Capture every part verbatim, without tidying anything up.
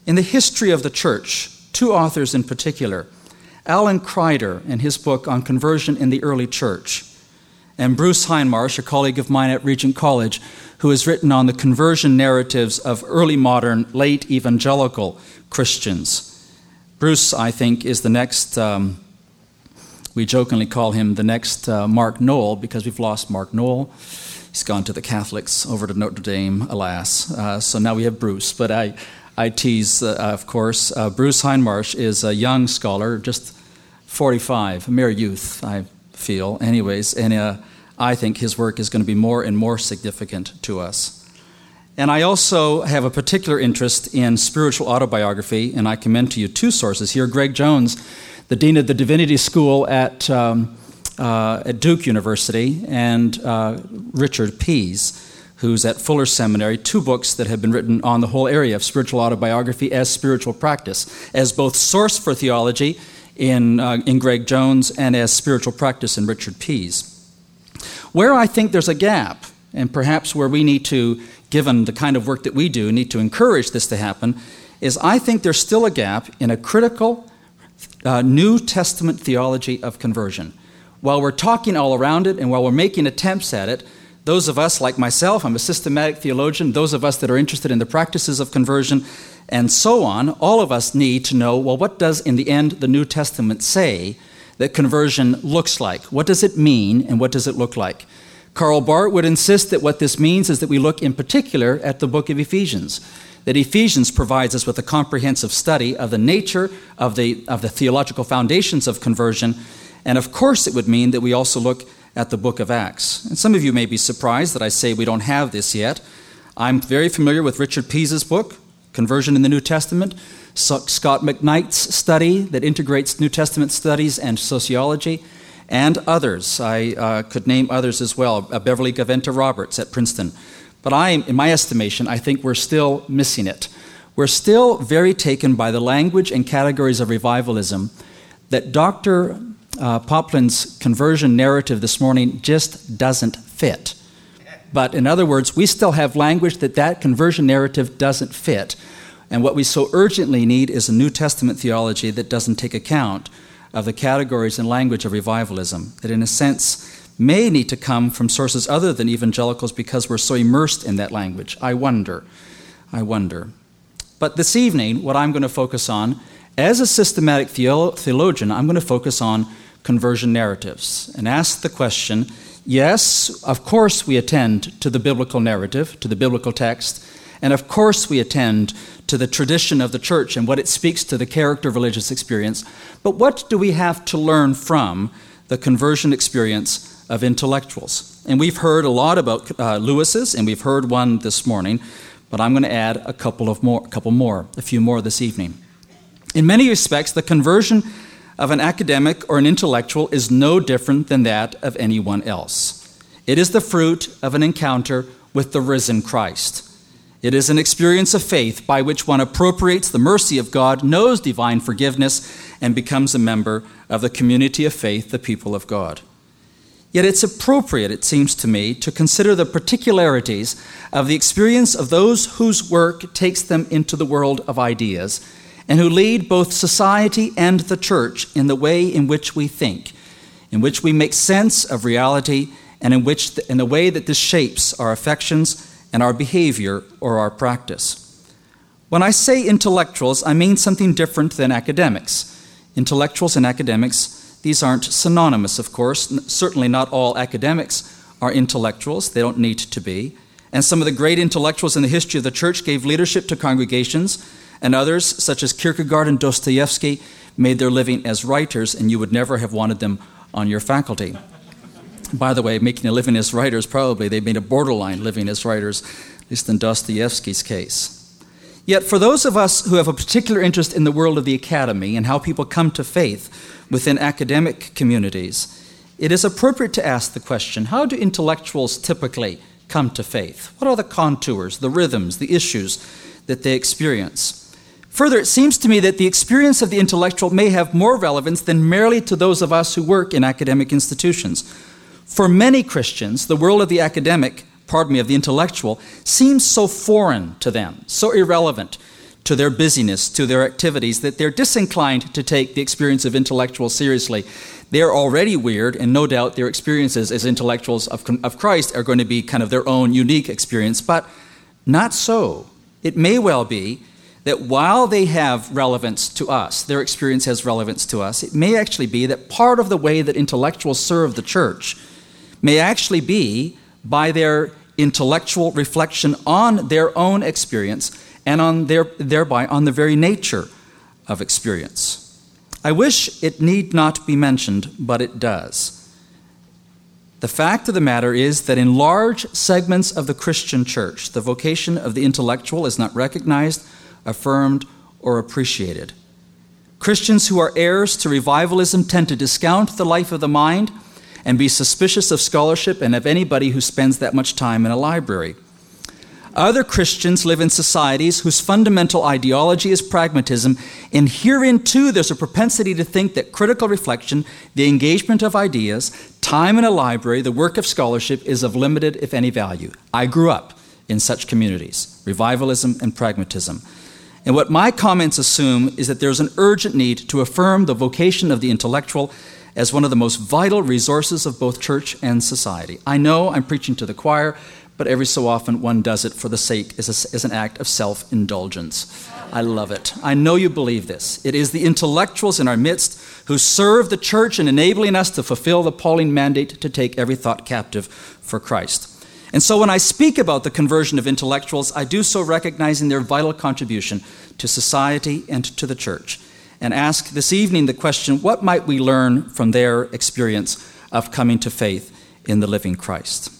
In the history of the church, two authors in particular, Alan Kreider in his book on conversion in the early church, and Bruce Hindmarsh, a colleague of mine at Regent College, who has written on the conversion narratives of early modern, late evangelical Christians. Bruce, I think, is the next, um, we jokingly call him the next uh, Mark Noll, because we've lost Mark Noll. He's gone to the Catholics, over to Notre Dame, alas. Uh, so now we have Bruce. But I, I tease, uh, of course. Uh, Bruce Hindmarsh is a young scholar, just forty-five, a mere youth, I feel. Anyways, and uh, I think his work is going to be more and more significant to us. And I also have a particular interest in spiritual autobiography, and I commend to you two sources here. Greg Jones, the Dean of the Divinity School at... Um, Uh, at Duke University, and uh, Richard Pease, who's at Fuller Seminary, two books that have been written on the whole area of spiritual autobiography as spiritual practice, as both source for theology in, uh, in Greg Jones and as spiritual practice in Richard Pease. Where I think there's a gap, and perhaps where we need to, given the kind of work that we do, need to encourage this to happen, is I think there's still a gap in a critical uh, New Testament theology of conversion. While we're talking all around it and while we're making attempts at it, those of us like myself, I'm a systematic theologian, those of us that are interested in the practices of conversion and so on, all of us need to know, well, what does in the end the New Testament say that conversion looks like? What does it mean and what does it look like? Karl Barth would insist that what this means is that we look in particular at the book of Ephesians, that Ephesians provides us with a comprehensive study of the nature of the, of the theological foundations of conversion. And of course it would mean that we also look at the book of Acts. And some of you may be surprised that I say we don't have this yet. I'm very familiar with Richard Pease's book, Conversion in the New Testament, Scott McKnight's study that integrates New Testament studies and sociology, and others. I uh, could name others as well, uh, Beverly Gaventa Roberts at Princeton. But I, in my estimation, I think we're still missing it. We're still very taken by the language and categories of revivalism that Doctor Uh, Poplin's conversion narrative this morning just doesn't fit. But in other words, we still have language that that conversion narrative doesn't fit. And what we so urgently need is a New Testament theology that doesn't take account of the categories and language of revivalism, that in a sense may need to come from sources other than evangelicals because we're so immersed in that language. I wonder. I wonder. But this evening, what I'm going to focus on, as a systematic theolo- theologian, I'm going to focus on conversion narratives and ask the question, yes, of course we attend to the biblical narrative, to the biblical text, and of course we attend to the tradition of the church and what it speaks to the character of religious experience, but what do we have to learn from the conversion experience of intellectuals? And we've heard a lot about uh, Lewis's, and we've heard one this morning, but I'm going to add a couple of more, a couple more, a few more this evening. In many respects, the conversion of an academic or an intellectual is no different than that of anyone else. It is the fruit of an encounter with the risen Christ. It is an experience of faith by which one appropriates the mercy of God, knows divine forgiveness, and becomes a member of the community of faith, the people of God. Yet it's appropriate, it seems to me, to consider the particularities of the experience of those whose work takes them into the world of ideas, and who lead both society and the church in the way in which we think, in which we make sense of reality, and in which, the, in the way that this shapes our affections and our behavior or our practice. When I say intellectuals, I mean something different than academics. Intellectuals and academics, these aren't synonymous, of course. Certainly not all academics are intellectuals. They don't need to be. And some of the great intellectuals in the history of the church gave leadership to congregations, and others, such as Kierkegaard and Dostoevsky, made their living as writers, and you would never have wanted them on your faculty. By the way, making a living as writers, probably they made a borderline living as writers, at least in Dostoevsky's case. Yet for those of us who have a particular interest in the world of the academy and how people come to faith within academic communities, it is appropriate to ask the question, how do intellectuals typically come to faith? What are the contours, the rhythms, the issues that they experience? Further, it seems to me that the experience of the intellectual may have more relevance than merely to those of us who work in academic institutions. For many Christians, the world of the academic, pardon me, of the intellectual, seems so foreign to them, so irrelevant to their busyness, to their activities, that they're disinclined to take the experience of intellectuals seriously. They're already weird, and no doubt their experiences as intellectuals of, of Christ are going to be kind of their own unique experience, but not so. It may well be that while they have relevance to us, their experience has relevance to us, it may actually be that part of the way that intellectuals serve the church may actually be by their intellectual reflection on their own experience and on their, thereby on the very nature of experience. I wish it need not be mentioned, but it does. The fact of the matter is that in large segments of the Christian church, the vocation of the intellectual is not recognized, affirmed, or appreciated. Christians who are heirs to revivalism tend to discount the life of the mind and be suspicious of scholarship and of anybody who spends that much time in a library. Other Christians live in societies whose fundamental ideology is pragmatism, and herein too there's a propensity to think that critical reflection, the engagement of ideas, time in a library, the work of scholarship is of limited, if any, value. I grew up in such communities, revivalism and pragmatism. And what my comments assume is that there's an urgent need to affirm the vocation of the intellectual as one of the most vital resources of both church and society. I know I'm preaching to the choir, but every so often one does it for the sake, as, a, as an act of self-indulgence. I love it. I know you believe this. It is the intellectuals in our midst who serve the church in enabling us to fulfill the Pauline mandate to take every thought captive for Christ. And so when I speak about the conversion of intellectuals, I do so recognizing their vital contribution to society and to the church, and ask this evening the question, what might we learn from their experience of coming to faith in the living Christ?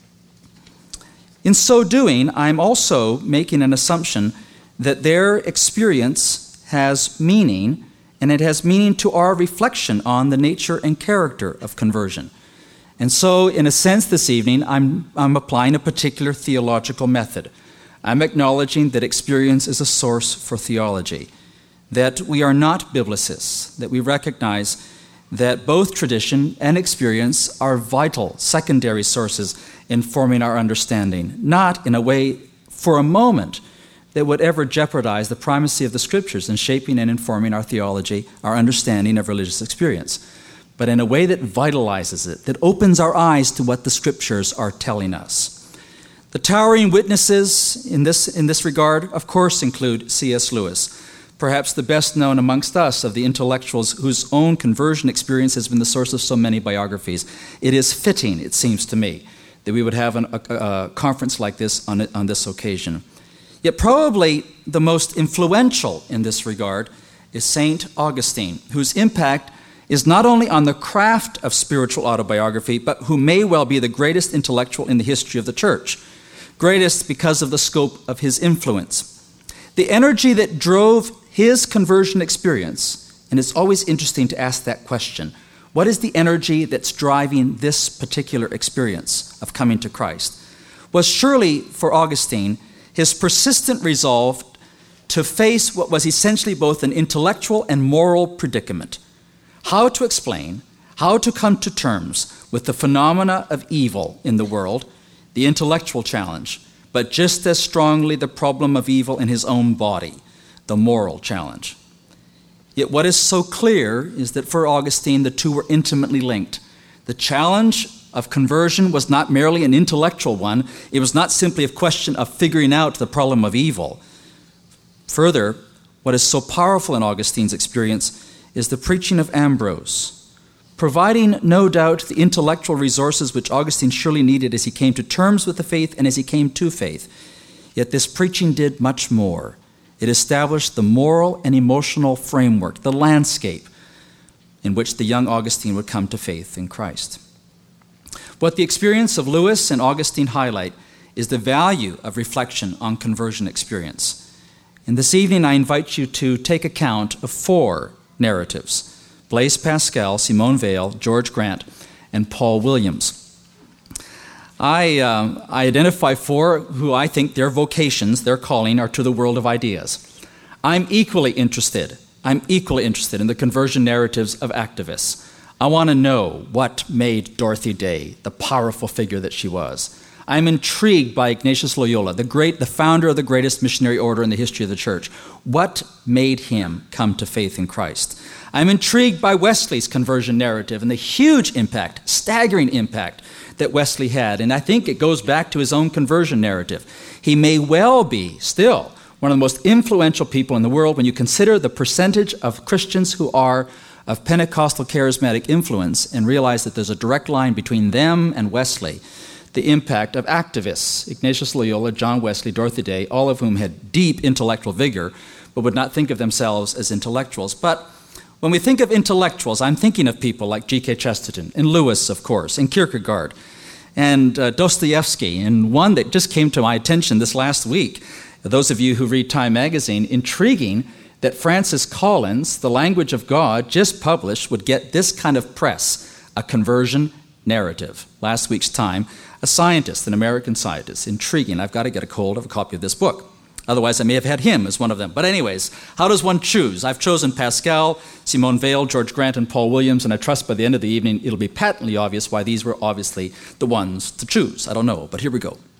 In so doing, I'm also making an assumption that their experience has meaning, and it has meaning to our reflection on the nature and character of conversion. And so, in a sense, this evening, I'm, I'm applying a particular theological method. I'm acknowledging that experience is a source for theology, that we are not biblicists, that we recognize that both tradition and experience are vital secondary sources in forming our understanding, not in a way for a moment that would ever jeopardize the primacy of the Scriptures in shaping and informing our theology, our understanding of religious experience, but in a way that vitalizes it, that opens our eyes to what the Scriptures are telling us. The towering witnesses in this, in this regard, of course, include C S Lewis, perhaps the best known amongst us of the intellectuals whose own conversion experience has been the source of so many biographies. It is fitting, it seems to me, that we would have an, a, a conference like this on, on this occasion. Yet probably the most influential in this regard is Saint Augustine, whose impact is not only on the craft of spiritual autobiography, but who may well be the greatest intellectual in the history of the church, greatest because of the scope of his influence. The energy that drove his conversion experience, and it's always interesting to ask that question, what is the energy that's driving this particular experience of coming to Christ? Was surely, for Augustine, his persistent resolve to face what was essentially both an intellectual and moral predicament. How to explain, how to come to terms with the phenomena of evil in the world, the intellectual challenge, but just as strongly the problem of evil in his own body, the moral challenge. Yet what is so clear is that for Augustine, the two were intimately linked. The challenge of conversion was not merely an intellectual one. It was not simply a question of figuring out the problem of evil. Further, what is so powerful in Augustine's experience is the preaching of Ambrose, providing, no doubt, the intellectual resources which Augustine surely needed as he came to terms with the faith and as he came to faith. Yet this preaching did much more. It established the moral and emotional framework, the landscape in which the young Augustine would come to faith in Christ. What the experience of Lewis and Augustine highlight is the value of reflection on conversion experience. And this evening I invite you to take account of four narratives: Blaise Pascal, Simone Weil, George Grant, and Paul Williams. I, uh, I identify four who I think their vocations, their calling, are to the world of ideas. I'm equally interested, I'm equally interested in the conversion narratives of activists. I want to know what made Dorothy Day the powerful figure that she was. I'm intrigued by Ignatius Loyola, the great, the founder of the greatest missionary order in the history of the church. What made him come to faith in Christ? I'm intrigued by Wesley's conversion narrative and the huge impact, staggering impact that Wesley had. And I think it goes back to his own conversion narrative. He may well be still one of the most influential people in the world when you consider the percentage of Christians who are of Pentecostal charismatic influence and realize that there's a direct line between them and Wesley. The impact of activists, Ignatius Loyola, John Wesley, Dorothy Day, all of whom had deep intellectual vigor, but would not think of themselves as intellectuals. But when we think of intellectuals, I'm thinking of people like G K Chesterton, and Lewis, of course, and Kierkegaard, and uh, Dostoevsky, and one that just came to my attention this last week, those of you who read Time magazine, intriguing that Francis Collins, The Language of God, just published, would get this kind of press, a conversion narrative. Last week's Time, a scientist, an American scientist, intriguing. I've got to get a hold of a copy of this book. Otherwise, I may have had him as one of them. But anyways, how does one choose? I've chosen Pascal, Simone Weil, George Grant, and Paul Williams, and I trust by the end of the evening it'll be patently obvious why these were obviously the ones to choose. I don't know, but here we go.